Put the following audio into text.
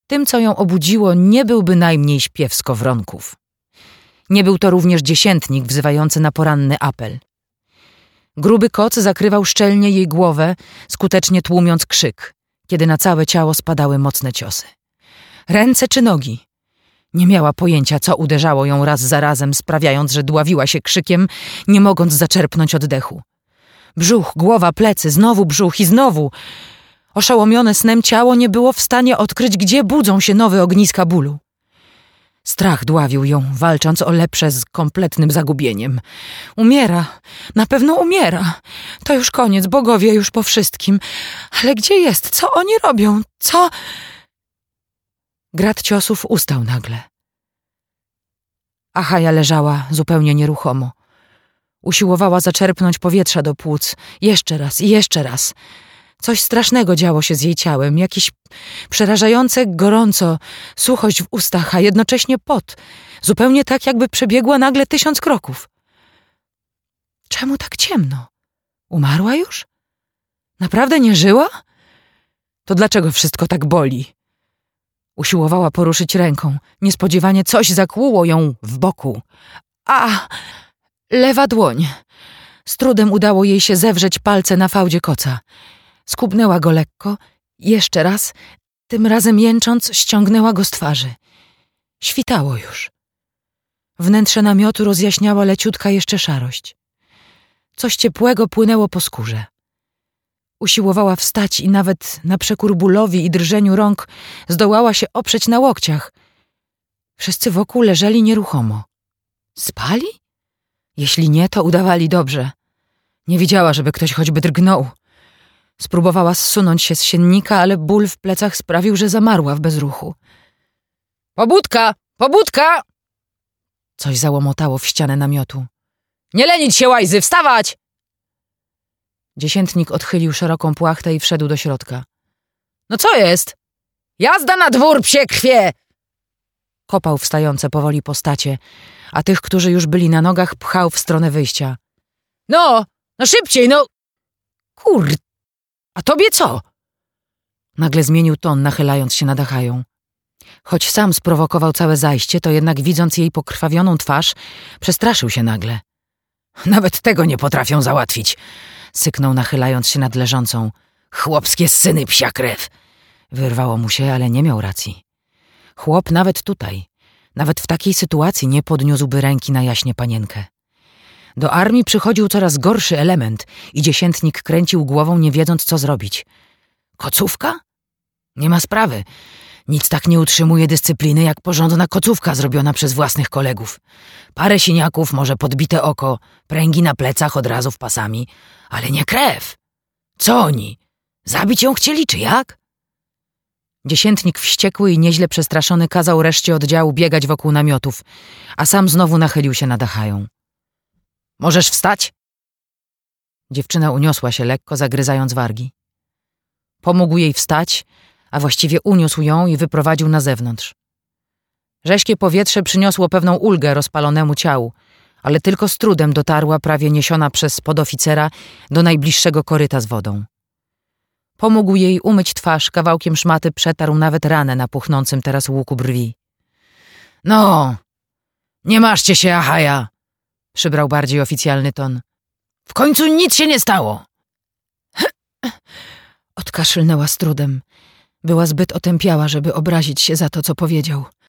Tym, co ją obudziło, nie był bynajmniej śpiew skowronków. Nie był to również dziesiętnik wzywający na poranny apel. Gruby koc zakrywał szczelnie jej głowę, skutecznie tłumiąc krzyk, kiedy na całe ciało spadały mocne ciosy. Ręce czy nogi? Nie miała pojęcia, co uderzało ją raz za razem, sprawiając, że dławiła się krzykiem, nie mogąc zaczerpnąć oddechu. Brzuch, głowa, plecy, znowu brzuch i znowu. Oszołomione snem ciało nie było w stanie odkryć, gdzie budzą się nowe ogniska bólu. Strach dławił ją, walcząc o lepsze z kompletnym zagubieniem. Umiera, na pewno umiera. To już koniec, bogowie już po wszystkim. Ale gdzie jest? Co oni robią? Co? Grad ciosów ustał nagle. Achaja leżała zupełnie nieruchomo. Usiłowała zaczerpnąć powietrza do płuc. Jeszcze raz i jeszcze raz. Coś strasznego działo się z jej ciałem. Jakieś przerażające gorąco, suchość w ustach, a jednocześnie pot. Zupełnie tak, jakby przebiegła nagle 1000 kroków. Czemu tak ciemno? Umarła już? Naprawdę nie żyła? To dlaczego wszystko tak boli? Usiłowała poruszyć ręką. Niespodziewanie coś zakłuło ją w boku. A! Lewa dłoń. Z trudem udało jej się zewrzeć palce na fałdzie koca. Skubnęła go lekko. Jeszcze raz, tym razem jęcząc, ściągnęła go z twarzy. Świtało już. Wnętrze namiotu rozjaśniała leciutka jeszcze szarość. Coś ciepłego płynęło po skórze. Usiłowała wstać i nawet na przekór bólowi i drżeniu rąk zdołała się oprzeć na łokciach. Wszyscy wokół leżeli nieruchomo. Spali? Jeśli nie, to udawali dobrze. Nie widziała, żeby ktoś choćby drgnął. Spróbowała zsunąć się z siennika, ale ból w plecach sprawił, że zamarła w bezruchu. Pobudka! Pobudka! Coś załomotało w ścianę namiotu. Nie lenić się, łajzy! Wstawać! Dziesiętnik odchylił szeroką płachtę i wszedł do środka. No co jest? Jazda na dwór, psie krwie! Kopał wstające powoli postacie, a tych, którzy już byli na nogach, pchał w stronę wyjścia. No szybciej, no! A tobie co? Nagle zmienił ton, nachylając się nad Achają. Choć sam sprowokował całe zajście, to jednak widząc jej pokrwawioną twarz, przestraszył się nagle. Nawet tego nie potrafią załatwić, syknął, nachylając się nad leżącą. Chłopskie syny, psia krew! Wyrwało mu się, ale nie miał racji. Chłop nawet tutaj, nawet w takiej sytuacji nie podniósłby ręki na jaśnie panienkę. Do armii przychodził coraz gorszy element i dziesiętnik kręcił głową, nie wiedząc, co zrobić. Kocówka? Nie ma sprawy. Nic tak nie utrzymuje dyscypliny, jak porządna kocówka zrobiona przez własnych kolegów. Parę siniaków, może podbite oko, pręgi na plecach od razu w pasami, ale nie krew. Co oni? Zabić ją chcieli, czy jak? Dziesiętnik wściekły i nieźle przestraszony kazał reszcie oddziału biegać wokół namiotów, a sam znowu nachylił się nad Achają. Możesz wstać? Dziewczyna uniosła się lekko, zagryzając wargi. Pomógł jej wstać, a właściwie uniósł ją i wyprowadził na zewnątrz. Rześkie powietrze przyniosło pewną ulgę rozpalonemu ciału, ale tylko z trudem dotarła, prawie niesiona przez podoficera, do najbliższego koryta z wodą. Pomógł jej umyć twarz, kawałkiem szmaty przetarł nawet ranę na puchnącym teraz łuku brwi. No, nie maszcie się, Achaja, przybrał bardziej oficjalny ton. W końcu nic się nie stało. Odkaszlnęła z trudem. Była zbyt otępiała, żeby obrazić się za to, co powiedział.